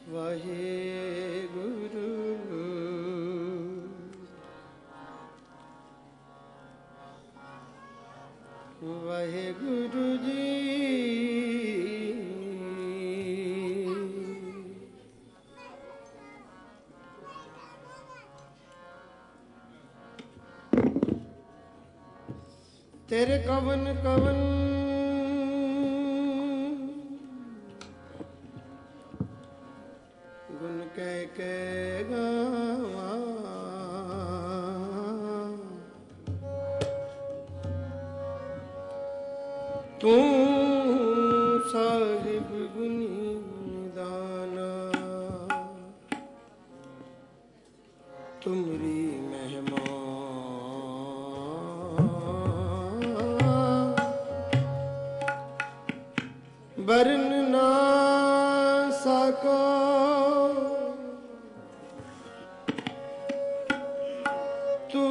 ਵਾਹਿਗੁਰੂ ਵਾਹਿਗੁਰੂ ਜੀ। तेरे कवन कवन गुण कह गावा, तू साहिब गुनी दाना, तुमरी महिमा बरन ना सको। तू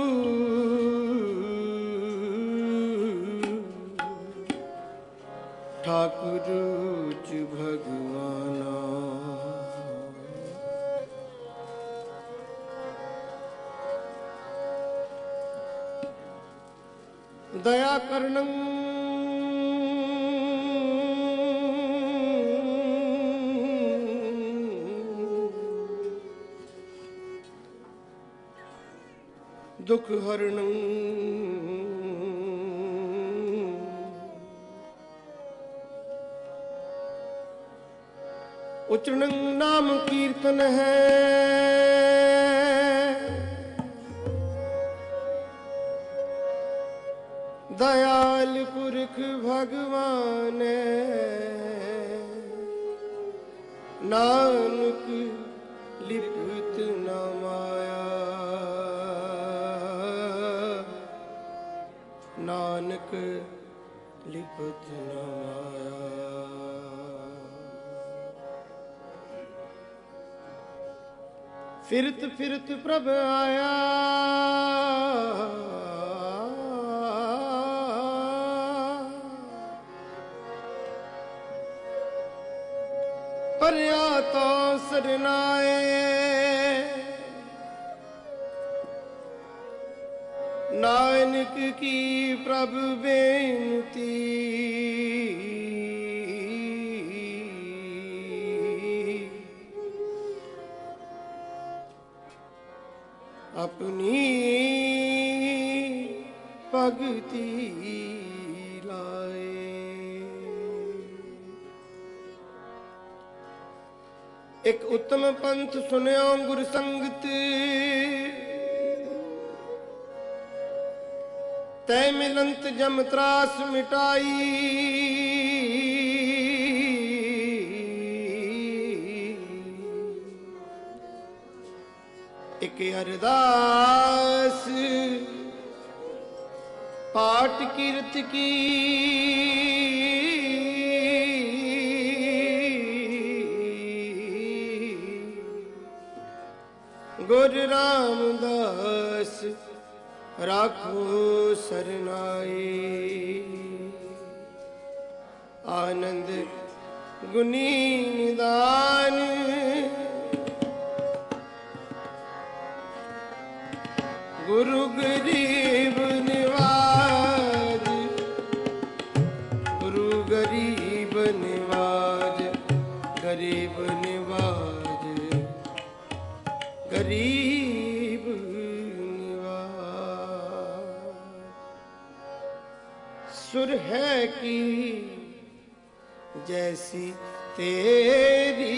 ठाकुर च भगवाना, दया करनं दुख हरणं, उच्चरणं नाम कीर्तन है, दयाल पुरख भगवान नानक लिपत न माया, नानक लिपत न माया। फिरत फिरत प्रभ आया, परया तो सरनाए, नानक की प्रभु बेनती, अपनी भगति लाए। एक उत्तम पंथ सुनियो गुर संगत, तै मिलंत जम त्रास मिटाई। एक अरदास पाठ कीर्त की, गुरु रामदास राखो सरनाई। आनंद गुनी निदान, गुरु गरीब निवाज, गुरु गरीब निवाज, गरीब निवाज, गरीब निवाज। सुर है की जैसी तेरी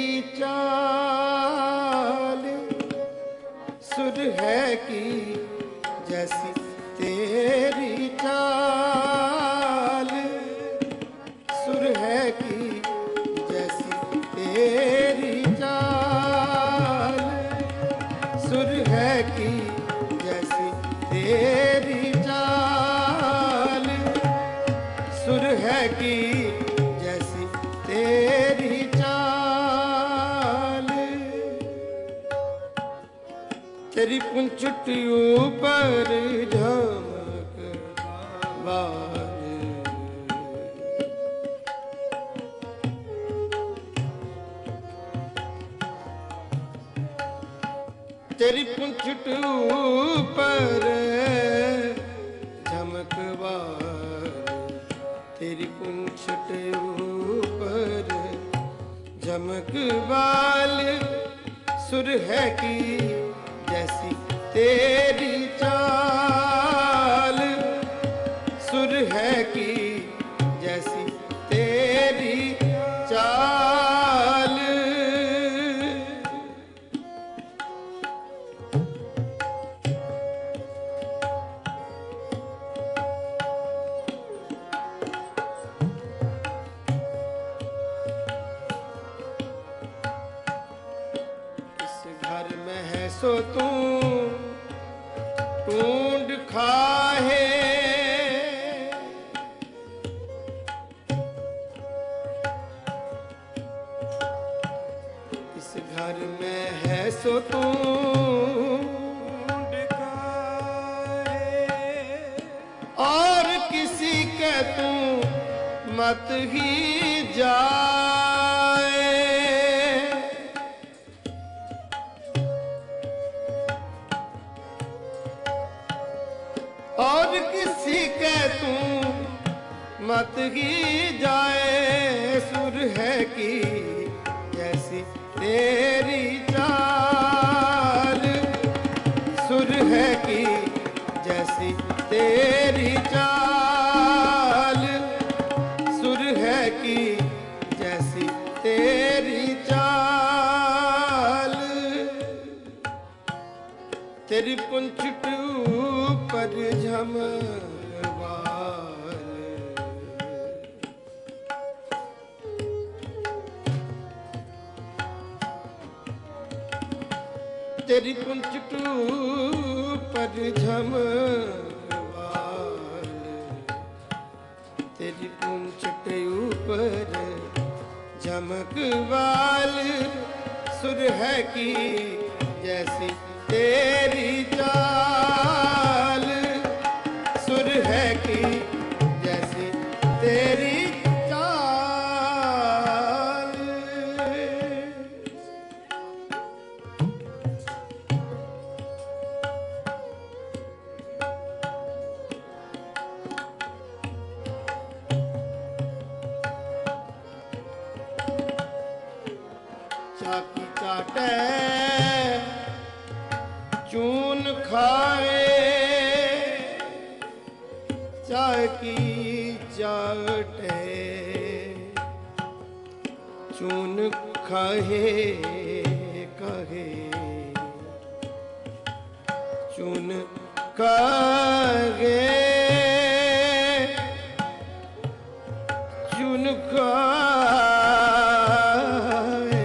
चाल, सुर है की जैसी तेरी चाल, सुर है की जैसी तेरी चाल, सुर है की जैसी तेरी चाल, सुर है की जैसी तेरी चाल। तेरी पुंछट ऊपर झमक बाज, तेरी पुंछट ऊपर झमकवार, तेरी पुंछट ऊपर झमकवाल, सुर है की जैसी तेरी चाल, सुर है की जैसी तेरी चाल। सो तू ढूंढ खाहे, इस घर में है सो तू ढूंढ खाहे, और किसी के तू मत ही जाए, और किसी के तू मत ही जाए, सुर है की जैसी तेरी चाल, सुर है की जैसी तेरी चाल, सुर है की जैसी तेरी चाल। तेरी पुंछट पर झमकवार, तेरी पुंछट पर झमकवार, तेरी पुंछट ऊपर झमकवाल, सुर है की जैसी तेरी चाल, सुर है की जैसी तेरी चाल। चाकी चाटे चून खाए, चाकी चाटे चून खाए, कहे चून खाए, चून खाए,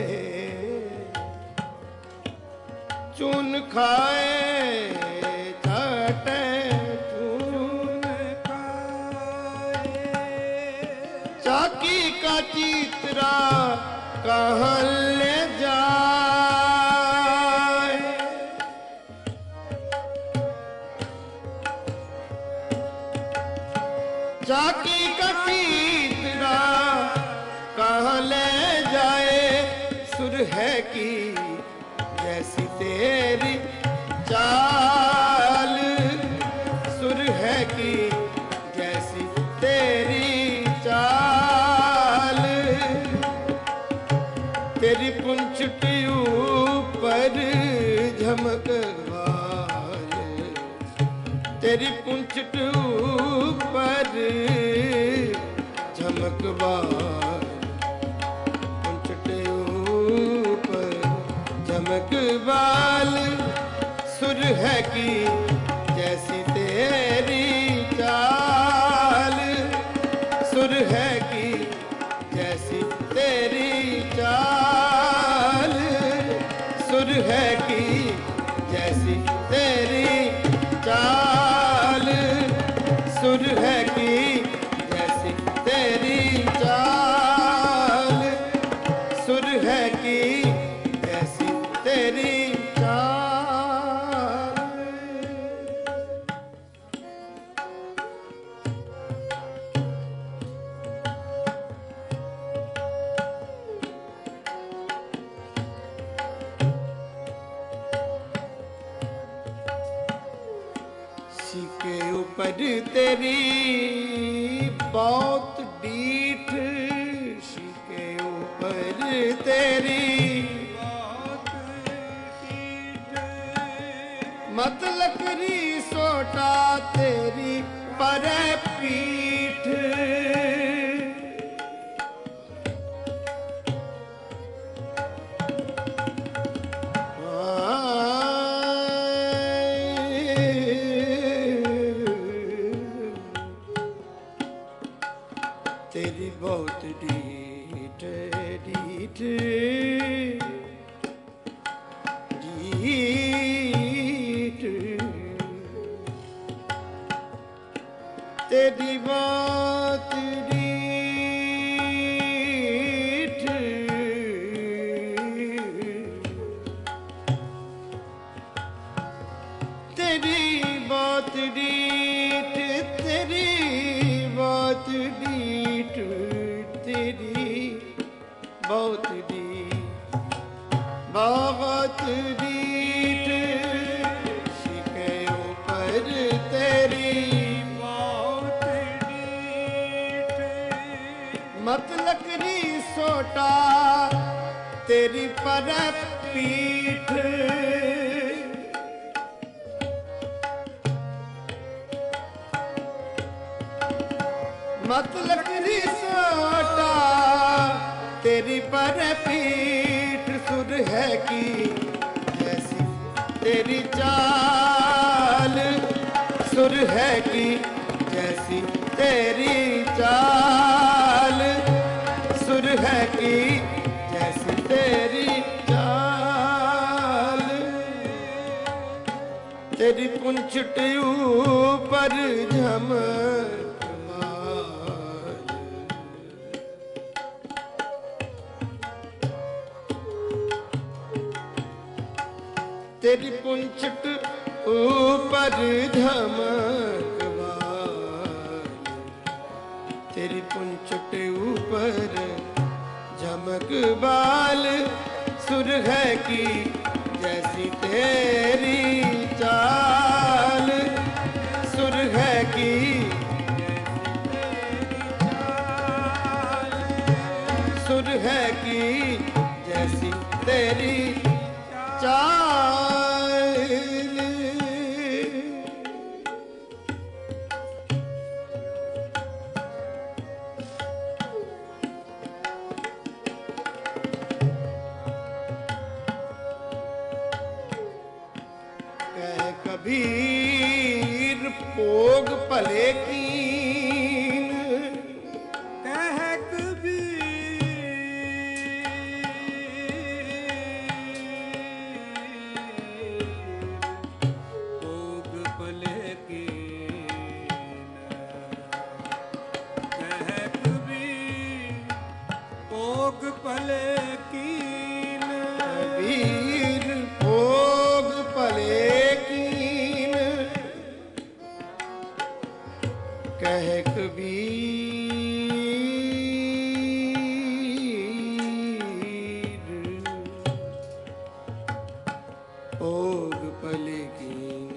चून खाए, चाटे चून खाए, चाकी का चित्रा कहाँ ले जाए, चाकी का चित्रा कहाँ ले जाए, सुर है की जैसी तेरी चाल, सुर है की जैसी तेरी चाल। तेरी पुंछट ऊपर झमकवार, तेरी पुंछट ऊपर झमकवार, पुंछट ऊपर झमकवाल, सुर है की जैसी तेरी चाल, सुर है की जैसी तेरी चाल, सुर है की जैसी तेरी चाल, सुर है की जैसी तेरी चाल, सुर है की जैसी तेरी चाल। ऊपर तेरी बहुत डीठ, के ऊपर तेरी बहुत डीठ, मत लकड़ी सोटा तेरी पर पीठ। तेरी बहुत डीठ डीठ डीठ, तेरी बहुत डीठ, तेरी बहुत डीठ, तेरी बहुत डीठ, तेरी बहुत डीठ, बहुत डीठ, के ऊपर तेरी बहुत डीठ, मत लकड़ी सोटा तेरी पर पीठ। मत लकड़ी सोटा तेरी पर पीठ, सुर है की जैसी तेरी चाल, सुर है की जैसी तेरी चाल, सुर है की जैसी तेरी चाल, तेरी पुंछट ऊपर झमक, तेरी पुंछट ऊपर झमक बाल, तेरी पुंछट ऊपर झमक बाल, सुर है की जैसी तेरी चाल, सुर है की सुर है की जैसी तेरी चाल। कह कबीर भोग भले कीन, कह भले कीन, कबीर भोग भले कीन, कह कबीर भोग भले कीन,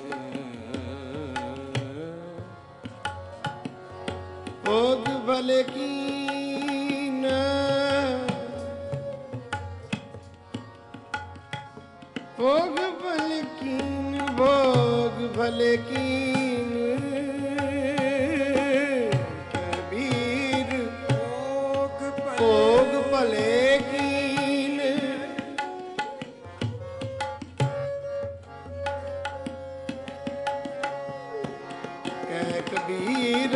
भोग भले कीन, भोग भले कीन, भोग भले कीन, कबीर भोग भले कीन, कह कबीर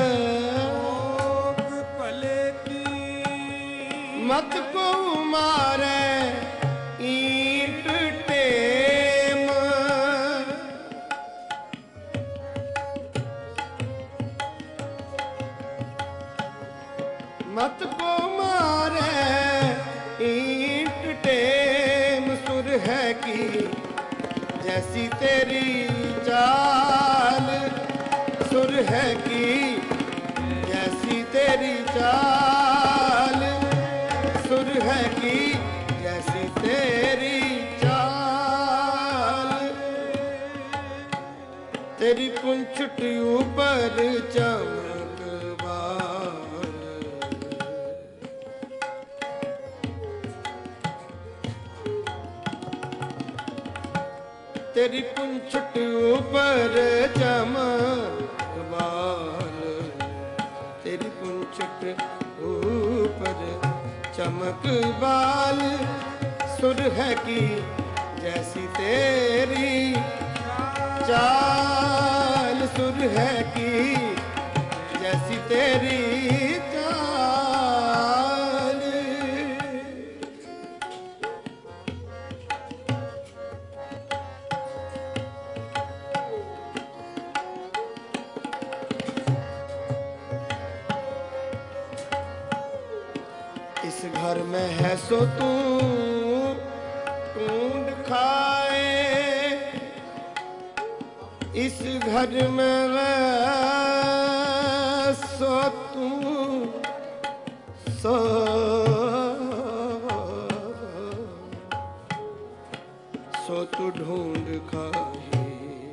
भोग भले कीन, मत को मारे ईंट टेम, मत को मारे ईंट टेम, सुर है की जैसी तेरी चाल, सुर है की जैसी तेरी चाल, सुर है की जैसी तेरी चाल, तेरी पुंछट ऊपर चमक बाल, तेरी पुंछट ऊपर चमक बाल, तेरी पुंछट ऊपर चमक बाल, सुरह की जैसी तेरी चाल, सुरह की जैसी तेरी चाल। इस घर में है सो तू ढूंढ खाए, इस घर में है सो तू सो तू ढूंढ खाए,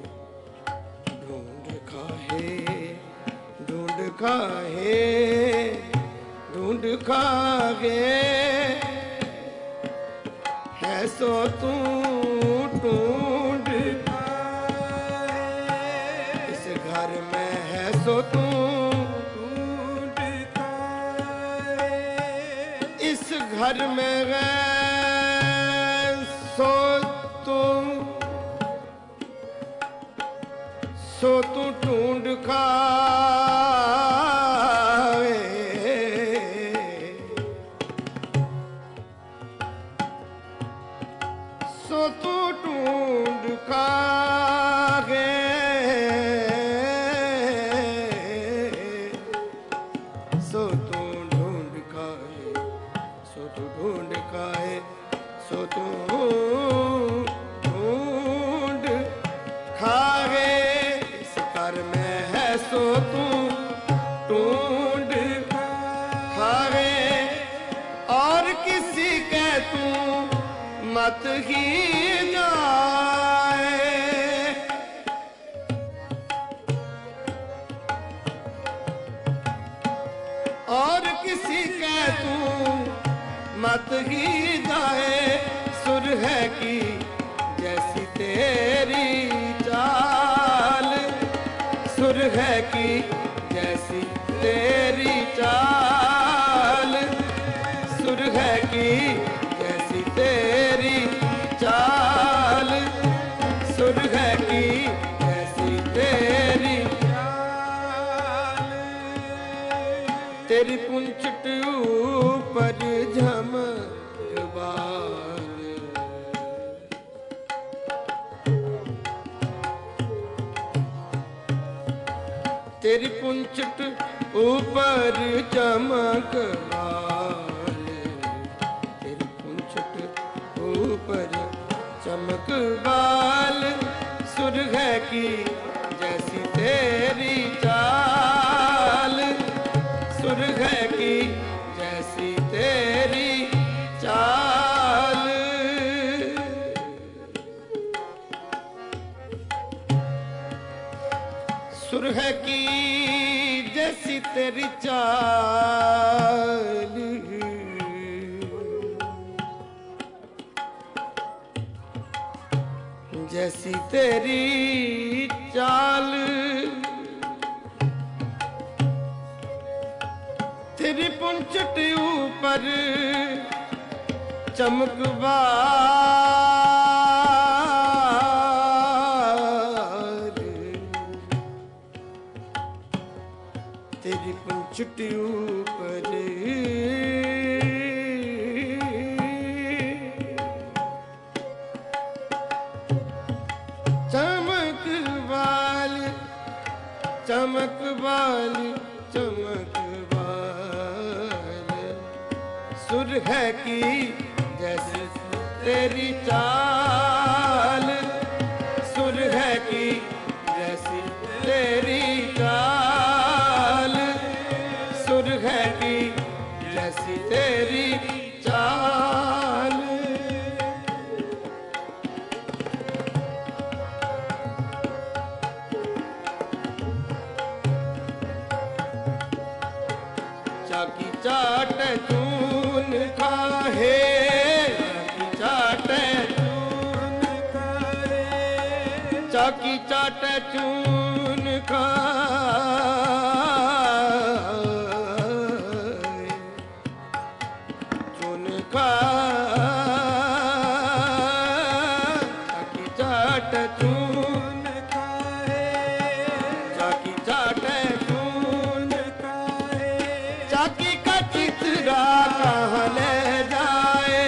ढूंढ खाए, ढूंढ खाए, ढूंढ खाए, है सो तू ढूंढ खाए, इस घर में है सो तू ढूंढ खाए, इस घर में है सो तू ढूंढ खाए, सो तू ढूंढ खाए, सो तू ढूंढ खाए, सो तू ढूंढ खाए, सो तू ढूंढ खाए, इस घर में है सो तू ढूंढ खाए, और किसी के तू मत ही जाए, और किसी के तू मत ही जाए, सुरह की जैसी तेरी चाल, सुरह की जैसी तेरी चाल, सुरह की जैसी तेरी चाल, सुरह की जैसी तेरी चाल, तेरी पुंछट ऊपर झमक बाल, तेरी पुंछट ऊपर चमक बाल, तेरी पुंछट ऊपर चमक बाल, सुरह की जैसी तेरी चाल, सुरह की जैसी तेरी चाल, सुरह की जैसी तेरी चाल, जैसी तेरी चाल, तेरी पुंछट ऊपर चमक बाल, तेरी पुंछट ऊपर चमक बाल, चमक बाल, चमक बाल, सुरह की जैसी तेरी चाल, सुरह की जैसी तेरी चाल, सुरह की जैसी तेरी चाल, चाट चून खाहे, चाट चून खाहे, चाकी चाट चून खाए, चून खाए, चाकी चाट चून खाए, चाकी चाट चून खाए, चाकी का चितरा कहाँ ले जाए,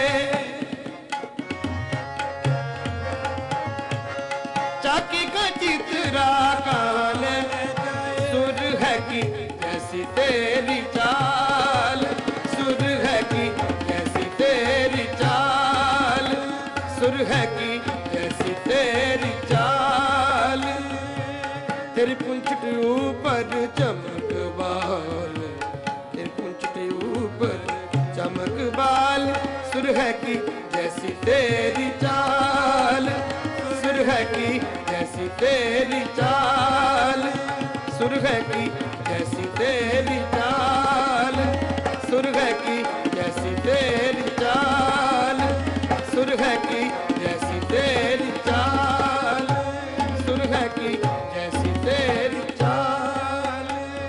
चाकी का चितरा कहाँ ले जाए, सुर है कि जैसी तेरी चाल, सुर है कि जैसी तेरी चाल, सुर है कि जैसी तेरी चाल, तेरी पूंछट ऊपर चमक बाल, तेरी पूंछट ऊपर चमक बाल, सुर है कि जैसी तेरी चाल, सुर है कि जैसी तेरी चाल, सुर है कि जैसी तेरी चाल, सुर है कि जैसी तेरी चाल, सुर है कि जैसी तेरी चाल, सुर है कि जैसी तेरी चाल।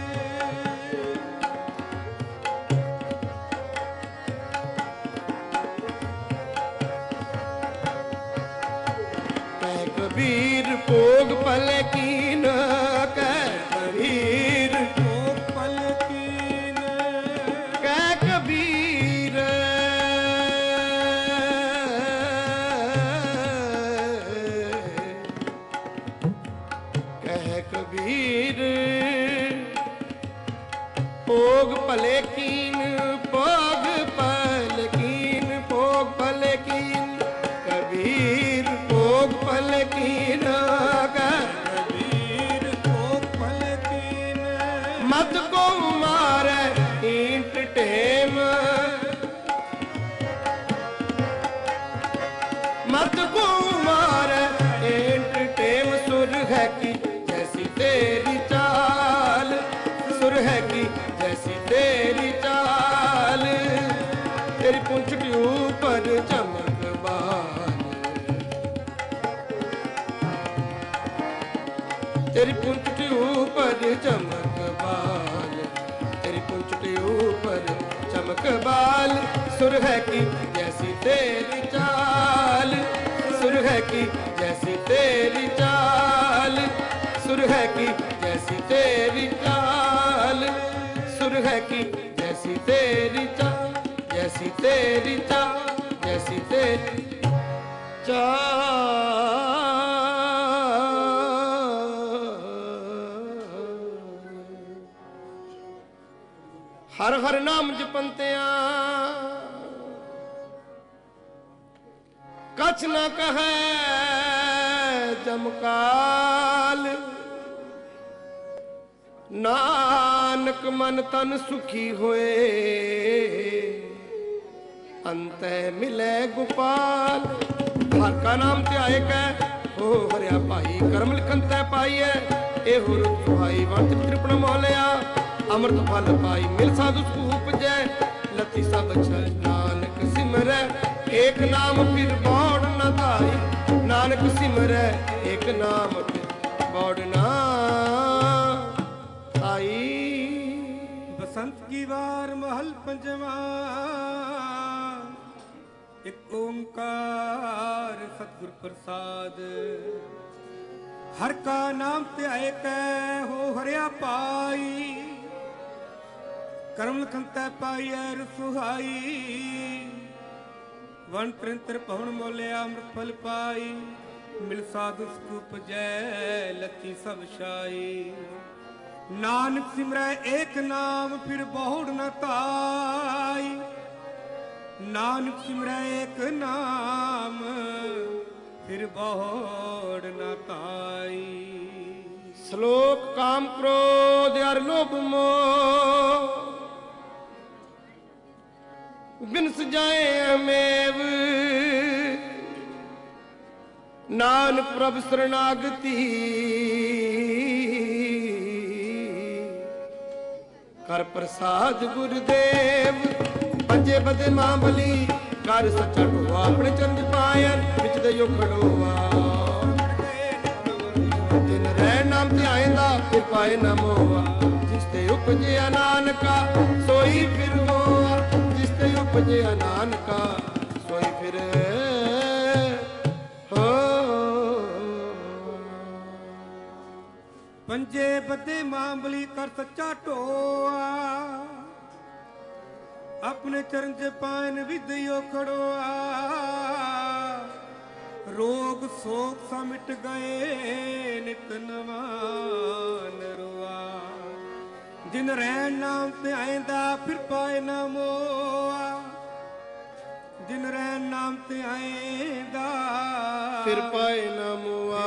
कह कबीर भोग पल कीन, कह कबीर भोग पल कीन, कह कबीर कह कबीर भोग पले कीन, भोग पल कीन, भोग पल कीन, कबीर भोग पल कीन, कबीर भोग पल कीन, मत को मारे ईंट टेम, मत को मारे ईंट टेम, सुर है कि जैसी तेरी चाल, सुर है कि जैसी तेरी चाल, तेरी पूंछट ऊपर चमक बाल, तेरी पूंछट ऊपर चमक बाल, तेरी पूंछट ऊपर चमक बाल, सुर है कि जैसी तेरी चाल, सुर है कि जैसी तेरी चाल, सुर है कि जैसी तेरी चाल, सुर है कि जैसी तेरी चाल, जैसी तेरी चाल, जैसी तेरी चाल। हर हर नाम जपंतिया कछ न कहे जमकाल, नानक मन तन सुखी होए, अंत मिले गोपाल। हर का नाम ध्याए कै हो हरिया भाई, करम लिखन तै पाईए, ए हो रुत सुहाई वंत त्रिपण मोलिया, अमृत फल पाई मिल साधु सूप जय, लती सब छल नानक सिमरै, एक नाम फिर बौड़ न धाई, नानक सिमरै एक नाम फिर बौड़ न आई। बसंत की वार महल पंजवा, एक ओंकार सतगुर प्रसाद, हर का नाम ध्याए कै हो हरिया पाई, करम लिखन तै पाईऐ रसुहाई, वन त्रिंतर पवन मोलिया अमृत फल पाई, मिल साधु स्तूप जय लती सब शाई, नानक सिमरै एक नाम फिर बहुड़ न ताई, नानक सिमरै एक नाम फिर बहुड़ न ताई। श्लोक काम क्रोध अर लोभ मोह बिन सजाए अमेव, नानक प्रभ शरणागति कर ਪ੍ਰਸਾਦ ਗੁਰਦੇਵ ਪੰਜੇ ਬਦੇ ਮਾਂ ਬਲੀ ਕਰ ਸੱਚਾ ਢੋਆ ਆਪਣੇ ਚਰਨ ਪਾਇਨ ਵਿੱਚ ਦੇ ਜੋ ਖੜੋਆ ਜਿਨ ਰਹਿ ਨਾਮ ਧਿਆਇਂਦਾ ਫਿਰ ਪਾਏ ਨਾ ਮੋਆ ਜਿਸ ਤੇ ਉਪਜਿਆ ਨਾਨਕਾ ਸੋਈ ਫਿਰ ਹੋਆ ਜਿਸ ਤੇ ਉਪਜਿਆ ਨਾਨਕਾ ਸੋਈ ਫਿਰ ਹੋ ਪੰਜੇ ਬੱਦੇ ਮਾਂ ਬਲੀ ਕਰ ਸੱਚਾ ਢੋਆ ਆਪਣੇ ਚਰਨ ਚ ਪਾਇਨ ਵਿਦਿਓ ਖੜੋਆ ਰੋਗ ਸੋਗ ਸਾ ਮਿਟ ਗਏ ਨਿਤ ਨਵਾਂ ਨਰਵਾ ਜਿਨ ਰਹਿਣ ਨਾਮ ਧਿਆਇਂਦਾ ਫਿਰ ਪਾਏ ਨਾ ਮੋਆ ਜਿਨ ਰਹਿਣ ਨਾਮ ਧਿਆਇਂਦਾ ਫਿਰ ਪਾਏ ਨਾ ਮੋਆ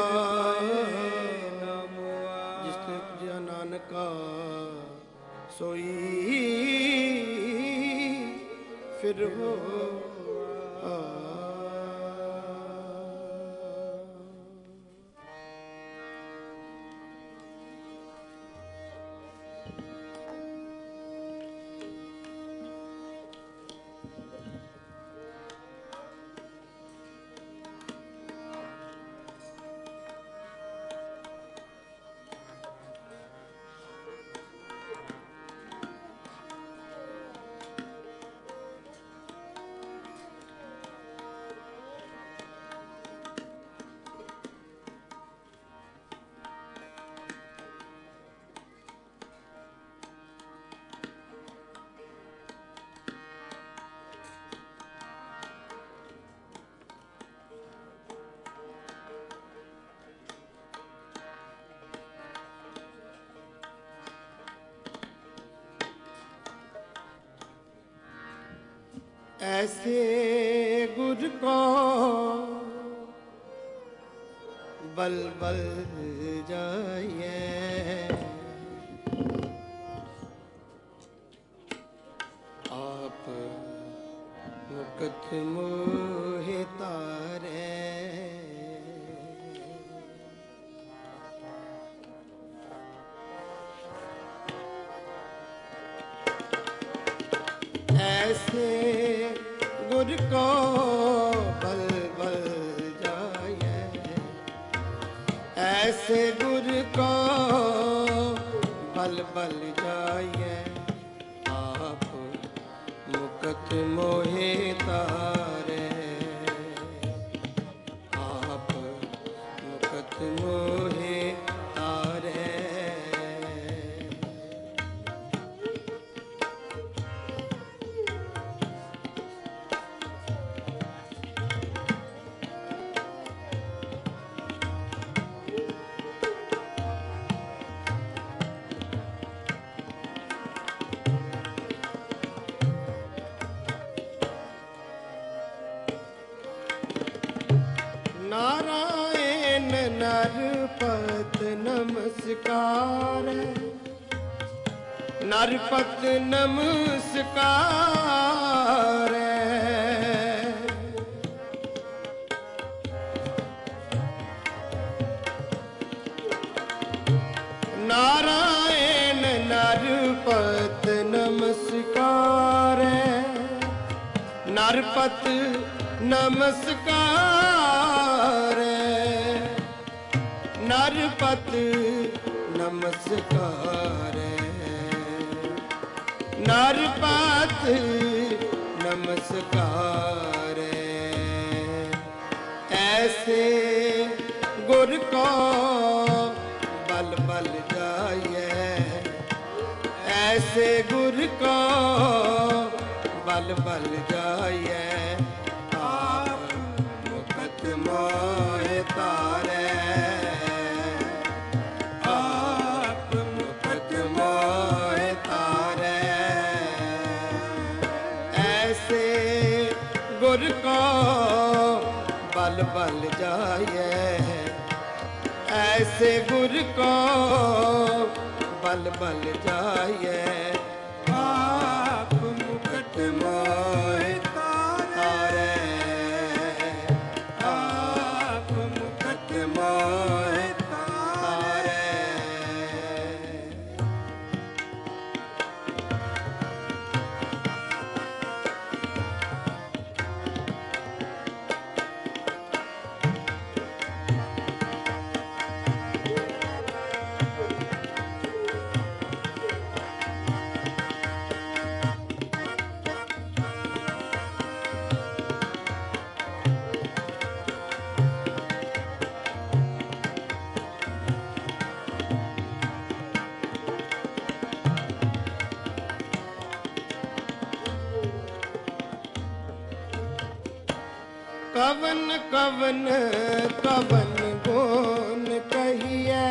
ਜਿਸ ਤੇ ਉਪਜਿਆ ਨਾਨਕਾ ਸੋਈ ਫਿਰ ਹੋ ऐसे गुर को बल बल जाइए आप मुकत मोहे तारे ऐसे गुर को बल बल जाए ऐसे गुर को बल बल जाए आप मुकत मोहे तारे आप मुकत मोहे तारे नारायण नरपत नमस्कार नरपत नमस्कार नारायण नरपत नमस्कार नरपत नमस्कार नरपत नमस्कार नरपत नमस्कार ऐसे गुर को बल बल जाइए ऐसे गुर को बल बल जाइए मोहे तारे आप मुकत मोहे तारे ऐसे गुर को बल बल जाए ऐसे गुर को बल बल जाए आप मुकत मोहे तारे मोहे तारे कवन कवन कवन गुण कहिए,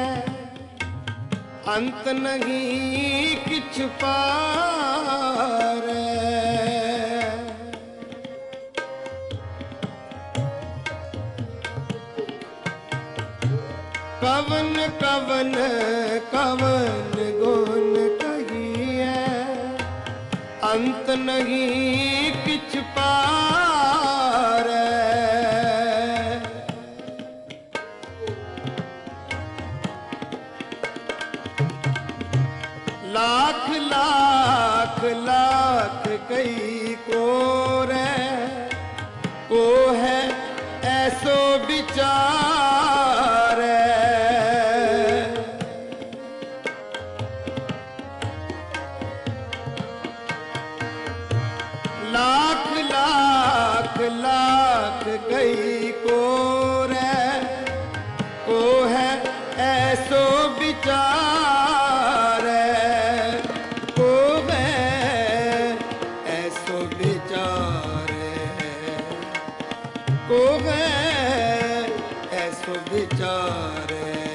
अंत नहीं किछ पार। कवन कवन कवन गुण कहिए, अंत नहीं किछ पार। लाख लाख लाख कई को रे, को है ऐसो विचार। लाख लाख लाख कई को रे, को है ऐसो विचार। को है ऐसो विचार, को है ऐसो विचार।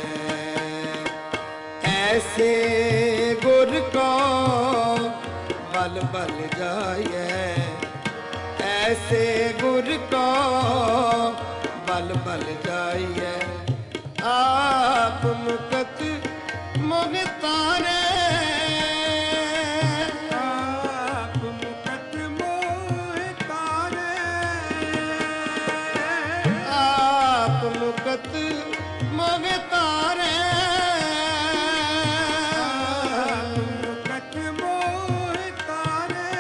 ऐसे गुर को बल बल जाए, ऐसे गुर को बल बल जाइए। आप मुकत मोह तारे, आप मुकत मोह तारे, आप मुकत मोह तारे। आप मुकत मोह तारे।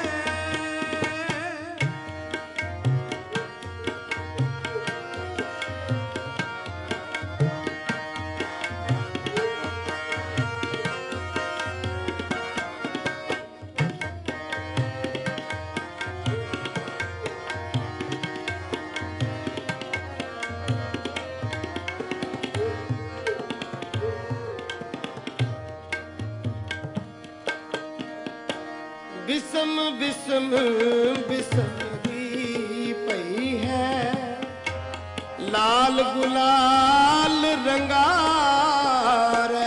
विषम विषम विषम की पई है, लाल गुलाल रंगार।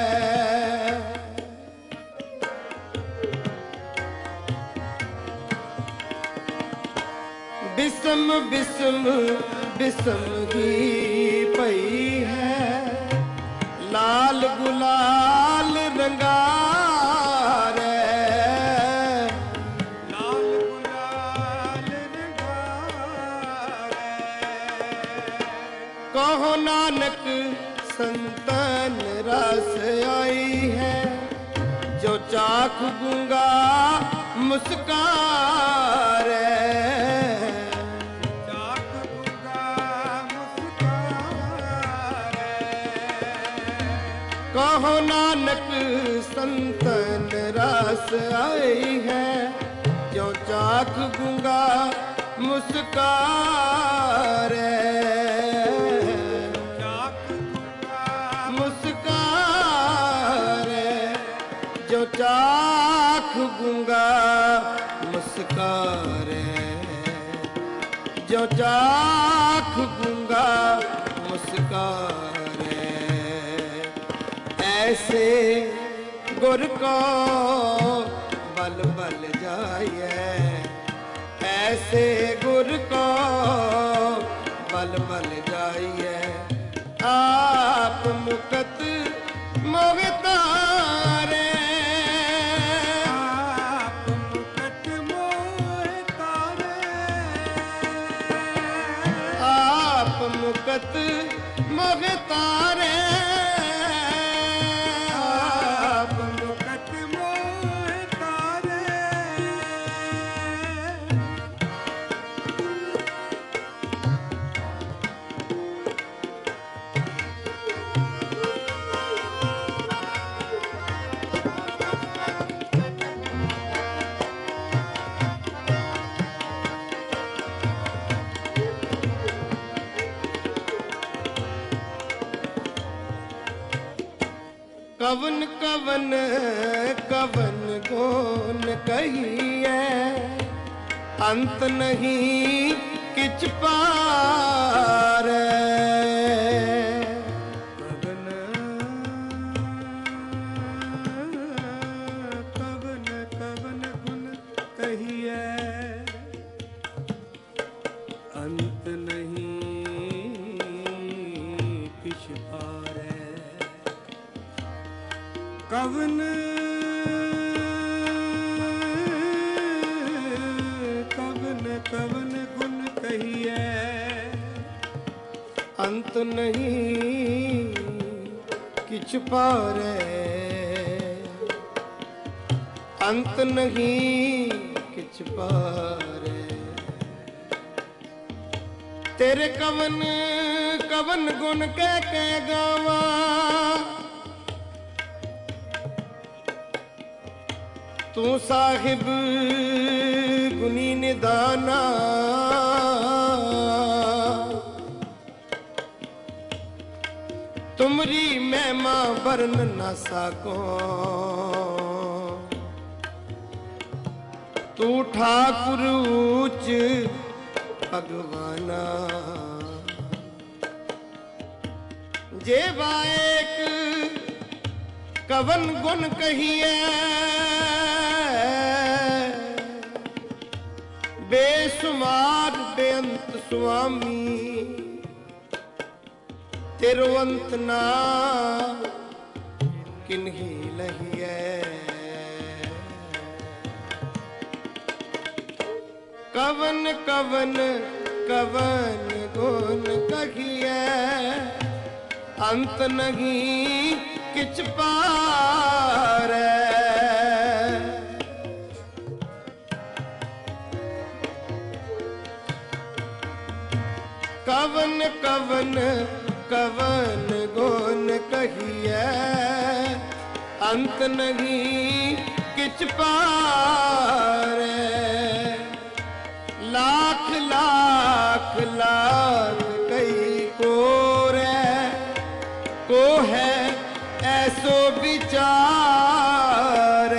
विषम विषम विषम की पई है, लाल गुलाल रंगार। लाल गुलाल रंगारे। कहो नानक संतन रस आई है, जो चाख गूंगा मुस्कार। चाक गूंगा मुस्कारे। कहो नानक संतन रस आई है, जो चाख गूंगा मुस्कार। चाक गूंगा मुस्कार, जो चाख गूंगा मुस्कार। जो चाख गूंगा मुस्कार। ऐसे गुर को बल बल जाइए, ऐसे गुर को बल बल जाइए। आप मुकत मोह तारे, आप मुकत मोह तारे। आप मुकत मोह तारे। आप मुकत मोह तारे। कवन कवन कवन गुण कहिए, अंत नहीं किछ पारै। कवन कवन गुण कहिए अंत नहीं किछ पारै। कवन कवन गुण कहिए अंत नहीं किछ पारै। अंत नहीं किछ पारै। तेरे कवन कवन गुण कह गावा। तू साहिब गुनी निदाना। तुमरी महिमा वर्ण न सको। तू ठाकुर ऊच भगवाना। जे बाएक कवन गुण कहिए बेसुमार बेअंत स्वामी। तेरो अंत ना किन्ही लहिए। कवन कवन कवन गुण कहिए अंत नहीं किछ पारै। कवन कवन कवन गुण कहिए अंत नहीं किछ पारै। लाख लाख लाख कई कोरै। को है ऐसो विचार।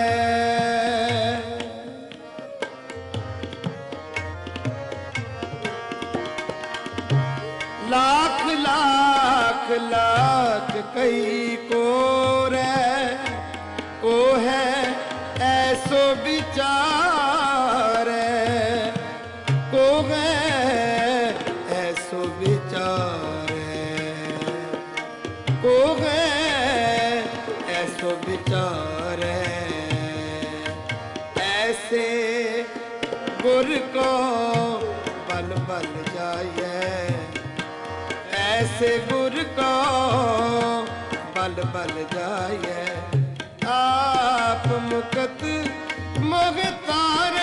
लाख लाख लाख कई कोरै। को है ऐसो विचार। को है ऐसो विचार। को है ऐसो विचार। ऐसे गुर को बल बल जाए। ऐसे गुर को बल बल जाए। आप मुकत मोह तारे।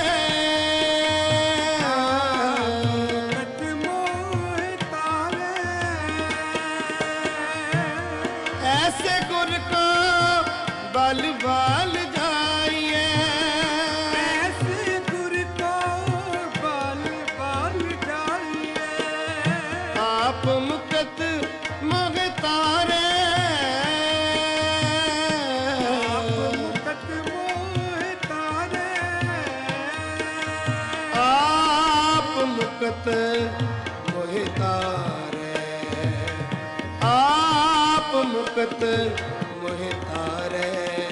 ऐसे गुर को बल बल जाइए। ऐसे गुर को बल बल जाइए। आप मुकत मोह तारे। मुकत मोह तारे। आप मुकत मोह तारे। आप मुकत मोह तारे।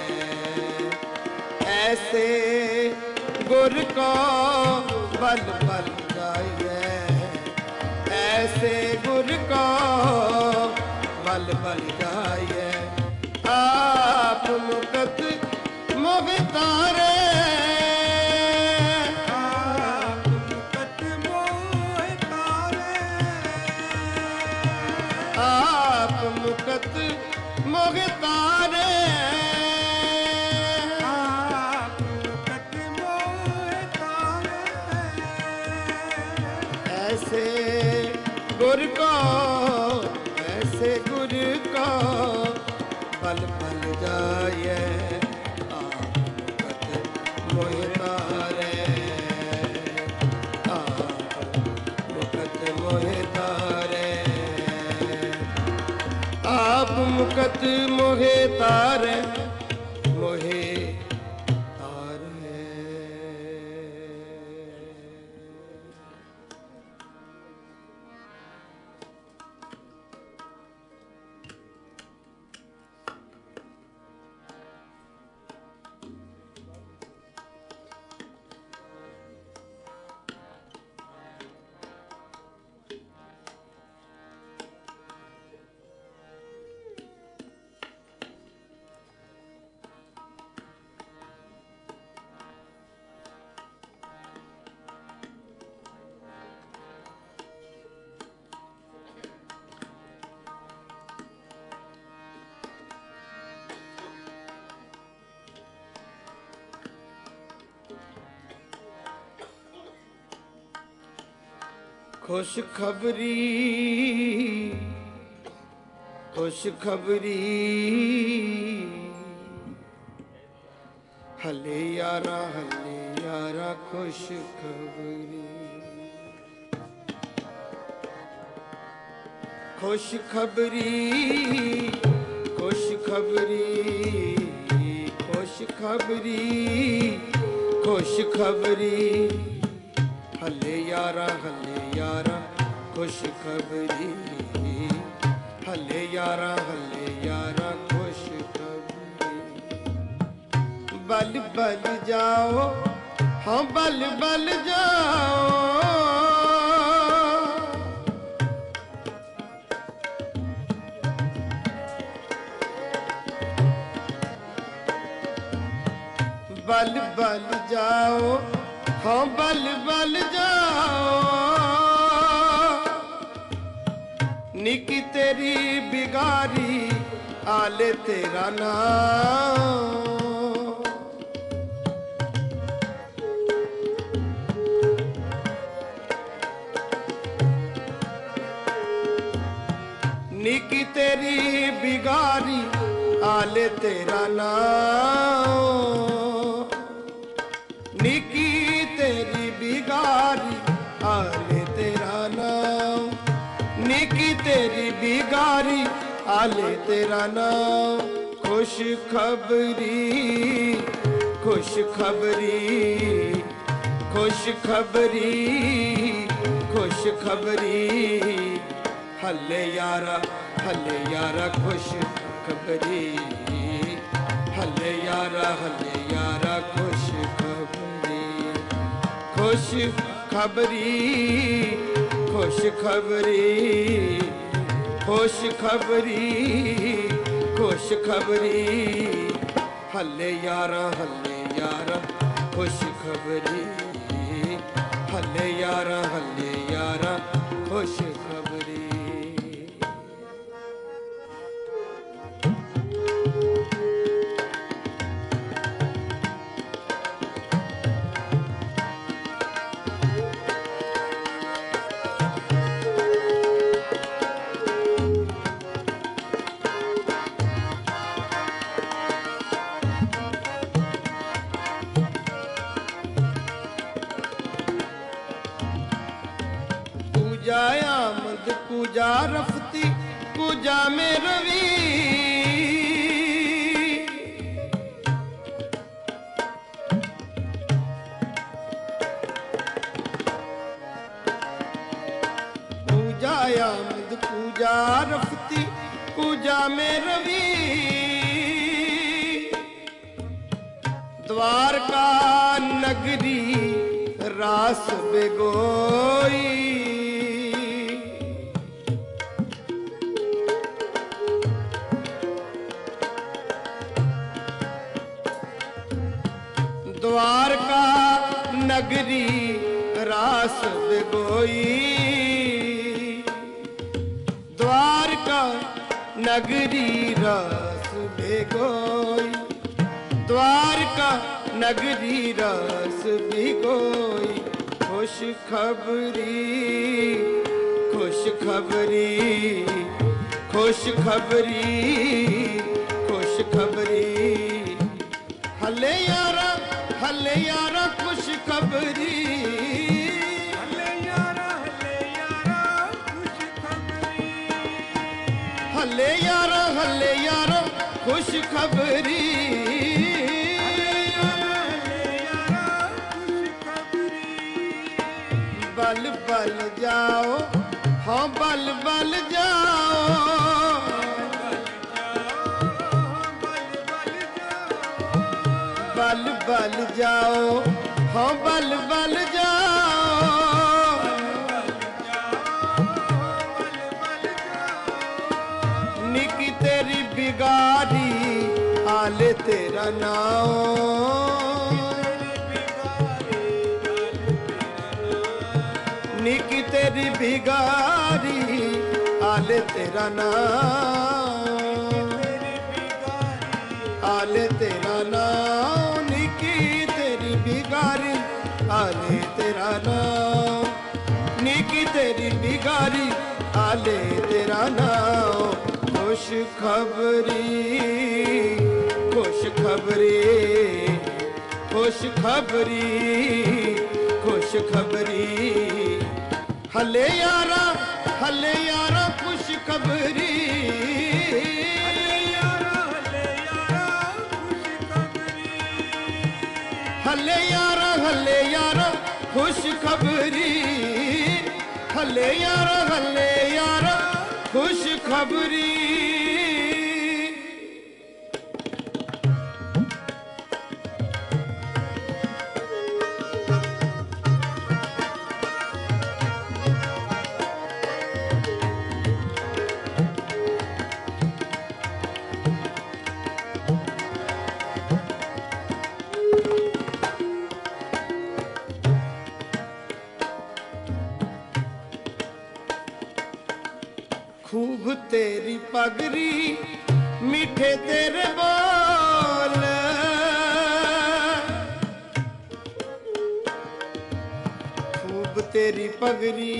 ऐसे गुर को बल बल जाइए। ऐसे गुर को बल बल जाइए। आप मुकत मोह तारे। आप मुकत मोह तारे। आप मुकत मोह तारे। आप मुकत मोह तारे। ऐसे गुर को ऐसे गुर को पल पल जाए। आप मुकत मोह तारे। आप मुकत मोह तारे। आप मुकत मोहे तारे। मोहे तारे। खुशखबरी खुशखबरी हले यारा खुशखबरी खुशखबरी खुशखबरी खुशखबरी खुशखबरी हले यारा खुशखबरी हले यारा खुशखबरी बल बल जाओ हाँ बल बल जाओ बल बल जाओ हाँ बल बल जाओ निकी तेरी बिगारी आले तेरा नाम निकी तेरी बिगारी आले तेरा नाम निकी तेरी बिगारी आले तेरा नाम निकी तेरी बिगारी आले तेरा नाम खुशखबरी खुशखबरी खुशखबरी खुशखबरी हले यारा खुशखबरी हले यारा खुशखबरी खुशखबरी खुशखबरी खुशखबरी खुशखबरी हले यारा खुशखबरी हले यारा खुशखबरी पूजा आमद पूजा रफ्ती पूजा में रवि पूजा आमद पूजा रफ्ती पूजा में रवि द्वारका नगरी रास बेगोई द्वारका नगरी रास बेगोई द्वारका नगरी रास बेगोई द्वारका नगरी रास बेगोई खुशखबरी खुशखबरी खुशखबरी खुशखबरी हले यारा खुशखबरी हले यारा खुशखबरी हले यारा खुशखबरी बल बल जाओ हाँ बल बल जाओ बल बल जाओ हाँ बल बल जाओ निकी तेरी बिगारी आले तेरा नाम निकी तेरी बिगारी आले तेरा नाम आले तेरा नाम निकी तेरी बिगारी आले तेरा नाम नीकी तेरी बिगारी आले तेरा नाम खुश खबरी खुश खबरी खुश खबरी खुश खबरी हले यारा खुश खबरी हले यारा खुश खबरी हले यारा खुश खबरी खूब तेरी पगरी मीठे तेरे बोल खूब तेरी पगरी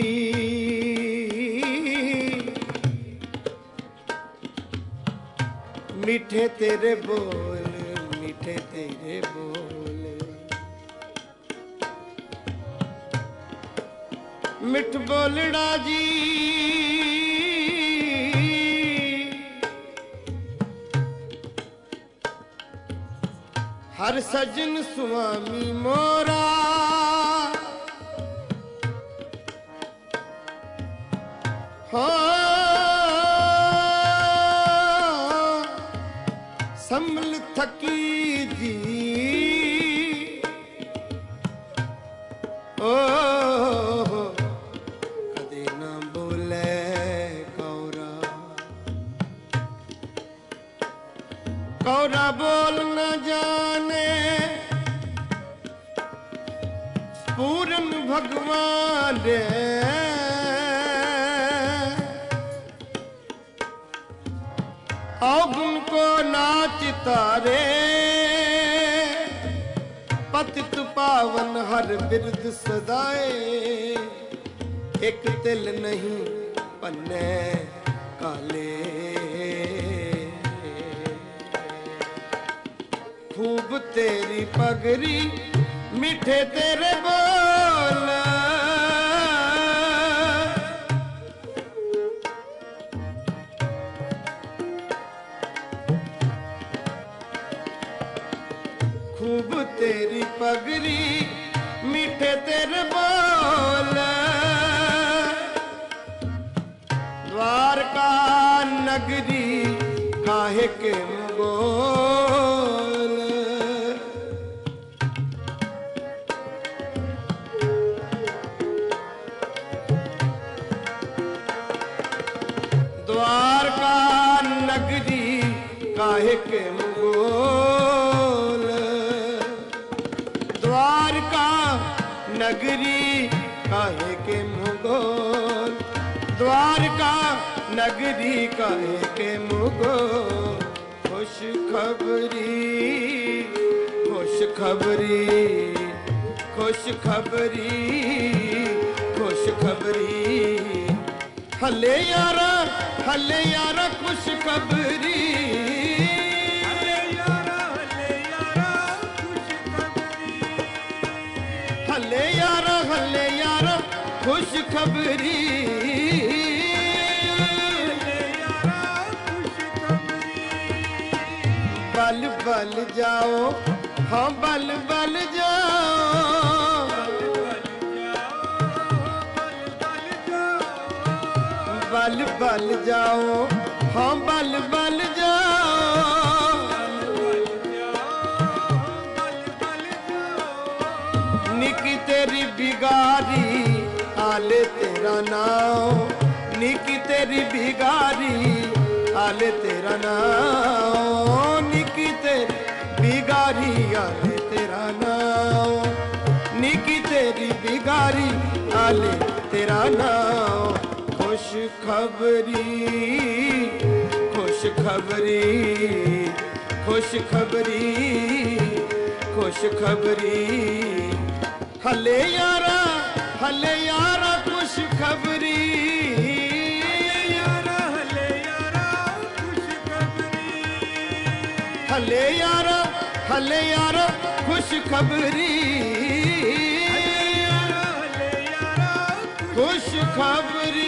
मीठे तेरे बोल मीठे तेरे बोल मिठ बोलड़ा जी हर सजन स्वामी मोरा हो संभल थकी जी ओ कदे ना बोले कौरा कौरा बोल न जाने पूरन भगवान रे अवगुण को नाच तारे पतित पावन हर बिरद सदाए एक तिल नहीं पन्ने काले खूब तेरी पगरी मीठे तेरे बोल खूब तेरी पगरी मीठे तेरे बोल द्वारका नगरी काहे के मुगोल द्वारका नगरी काहे के मुगोल द्वारका नगरी काहे के मुगोल द्वारका नगरी काहे के मुगोल खुश खबरी खुश खबरी खुश खबरी खुश खबरी हले यारा खुश खबरी हले यारा खुश खबरी हले यारा खुश खबरी बल बल जाओ हाँ बल बल जाओ बल बल जाओ हाँ बल बल जाओ निकी तेरी बिगारी आले तेरा नाम निकी तेरी बिगारी आले तेरा नाम निकी तेरी बिगारी आले तेरा नाम निकी तेरी बिगारी आले तेरा नाम खुश खबरी खुश खबरी खुश खबरी खुश खबरी हले यारा ਖਬਰੀ ਹੱਲੇ ਯਾਰਾ ਖੁਸ਼ ਖਬਰੀ ਖੁਸ਼ ਖਬਰੀ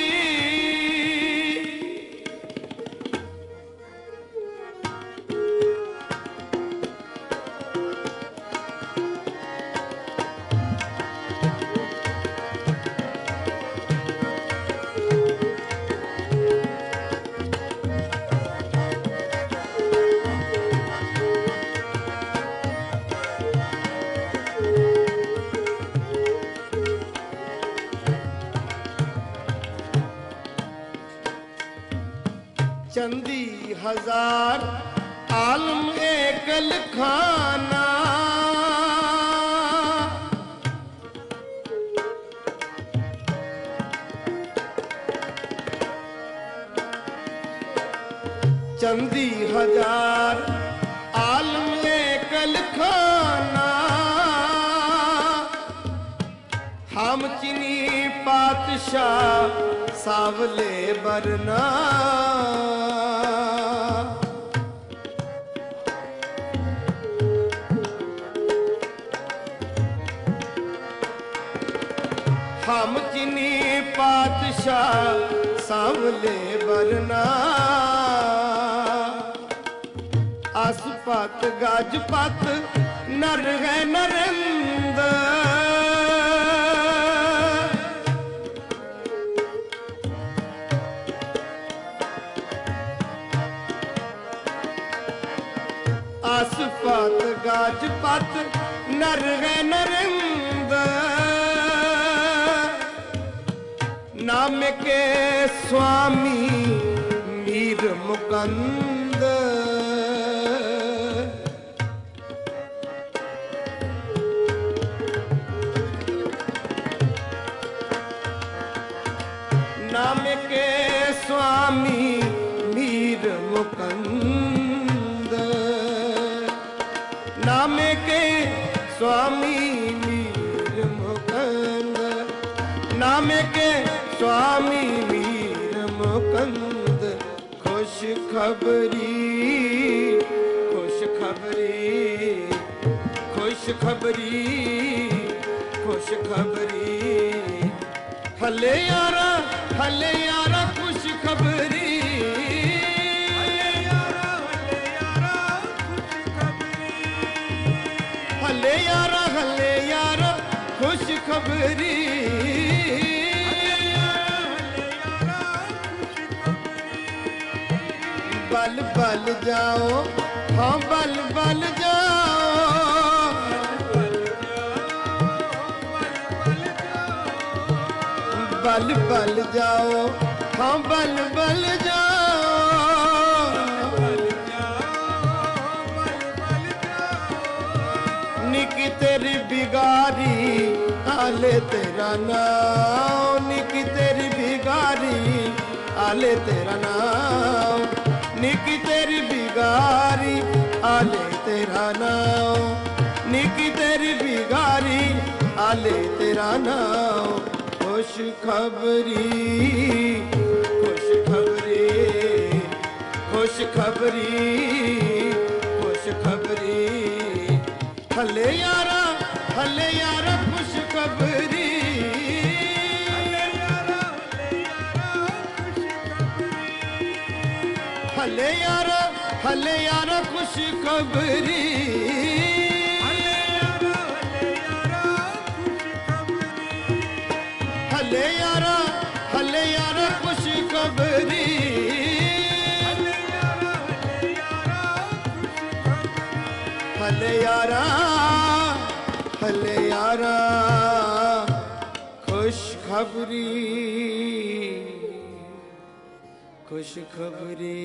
चंदी हजार आलम एकल खाना चंदी हजार आलम एकल खाना हम चिनी पातशाह सावले बरना हम चिनी पातशाह सावले बरना असपत गजपत नर है नरेंद्र असपत गजपत नर है नरेंद्र नाम के स्वामी मीर मुकंद नाम के स्वामी मीर मुकंद नाम के स्वामी मीर मुकंद नाम के स्वामी मीर मुकंद खुश खबरी खुश खबरी खुश खबरी खुश खबरी हले यारा खुश खबरी हले यारा खुश खबरी बल बल जाओ हाँ बल बल जाओ बल बल जाओ हाँ बल बल जाओ निकी तेरी बिगारी आले तेरा नाम निकी तेरी बिगारी आले तेरा नाम निकी तेरी बिगारी आले तेरा नाम निकी तेरी बिगारी आले तेरा नाम खुश खबरी खुश खबरी खुश खबरी खुश खबरी हले यारा खुश खबरी हले यारा खुश खबरी हले यारा खुश खबरी हले यारा खुश खबरी खुश खबरी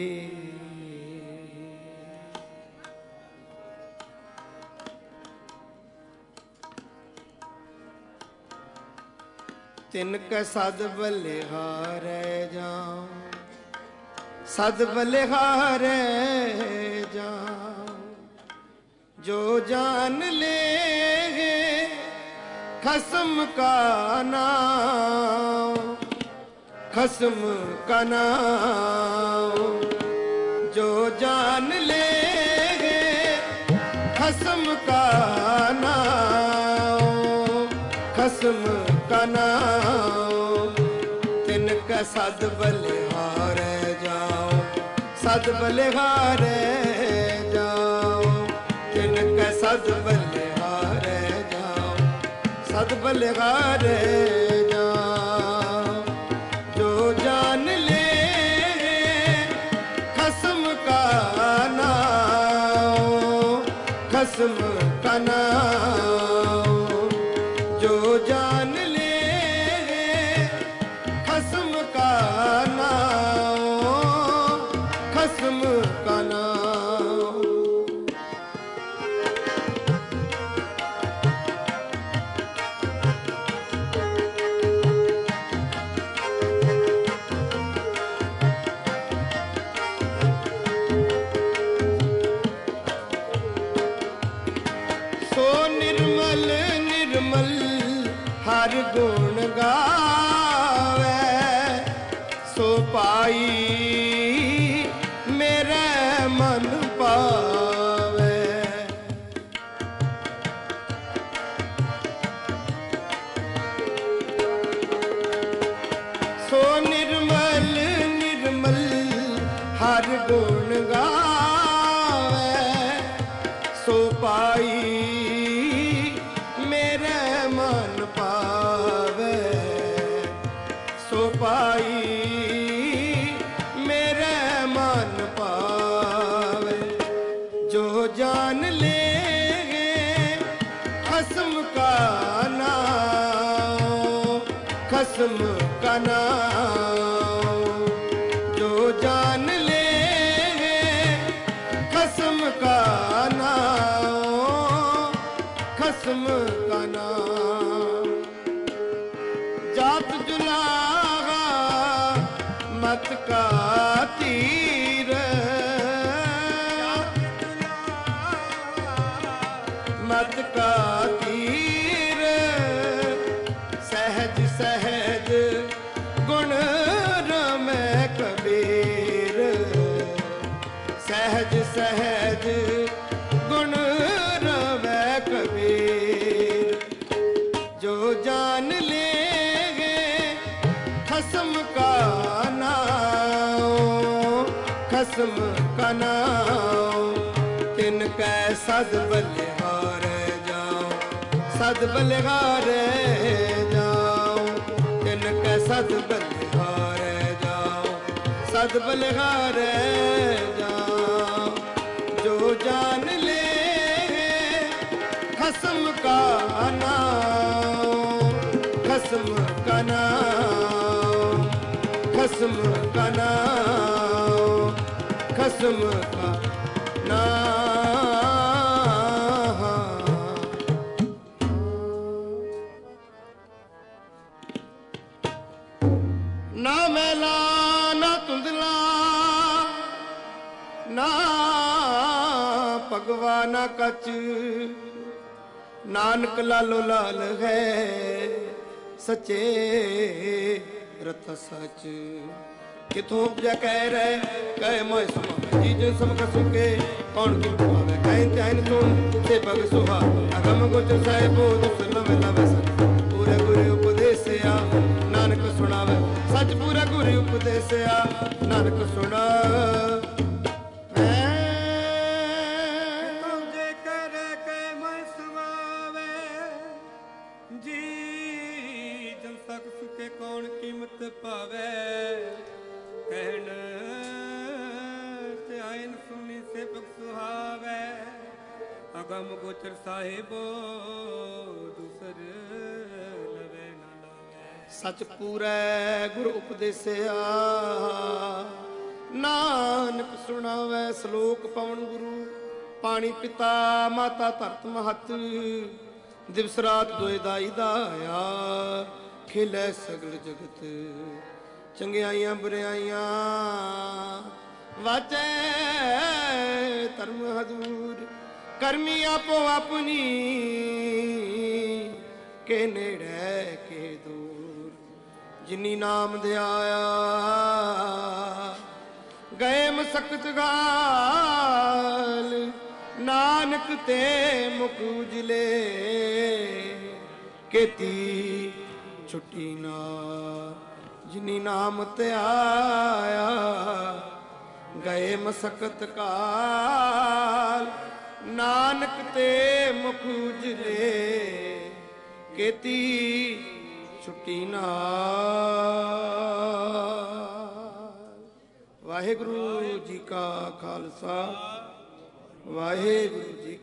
तिनका सद बलिहारे जाऊं सद बलिहारे जाऊं जो जान ले खस्म का नाम खस्म का नाम जो जान ले खस्म का नाम खस्म का नाम तिनका सद बलिहारे जाओ सद बलिहारे जाओ तिनका सद बलिहारे जाओ सद बलिहारे जाओ जो जान ले खस्म का नाम खस्म का नाम जो जान ले खस्म का नाम खस्म का नाम हर गुण गावे सो पाई मेरे मन पावे सो निर्मल निर्मल हर गुण गावे सो पाई पाई मेरे मन पावे जो जान ले खस्म का नाम खस्म का नाम जो जान ले खस्म का नाम खस्म का नाम जात जुला मत का तीर मत का तीर सहज सहज गुण रमै कबीर सहज सहज गुण रमै कबीर जो जान ले खस्म का खस्म का नाम तिनकै सद बलिहारे जाओ सद बलिहारे जाओ तिनकै सद बलिहारे जाओ सद बलिहारे जाओ जो जान ले खस्म का नाम खस्म का नाम खस्म का नाम खस्म का नाम ना मैला ना धुंधला ना भगवा ना कच नानक लालो लाल है सच्चे रथ सच किथों उपजा कह रहे कहे मैं सुहा जी जो सब सुके कौन की पावे कहीं चैन सुन से पग सुहा अगम गोचर साहिबो दुसलो मेला वैसा पूरे गुरु उपदेश आ नानक सुनावे सच पूरा गुरु उपदेश आ नानक सुना कौन कीमत पावे कहन से आयन सुनी से पग सुहावे अगम गोचर साहिबो दूसर लवे ना लावे सच पूरा गुरु उपदेसिया नानक सुनावे श्लोक पवन गुरु पानी पिता माता धरत महत दिवस रात दोए दाई दाया खिलै सगल जगत चंगियाइयां बुराइयां वाचे धर्म हजूर करमी आपो अपनी के नेड़े के दूर ਜਿਨੀ ਨਾਮ ਧਿਆਇਆ ਗਏ ਮਸਕਤ ਗਾਲ ਨਾਨਕ ਤੇ ਮੁਖ ਉਜਲੇ ਕੀਤੀ ਛੁੱਟੀ ਨਾ ਜਿਨੀ ਨਾਮ ਧਿਆਇਆ ਗਏ ਮਸਕਤ ਕਾਲ ਨਾਨਕ ਤੇ ਮੁਖ ਉਜਲੇ ਕੀਤੀ ਛੁੱਟੀ ਨਾਲ। ਵਾਹਿਗੁਰੂ ਜੀ ਕਾ ਖਾਲਸਾ ਵਾਹਿਗੁਰੂ ਜੀ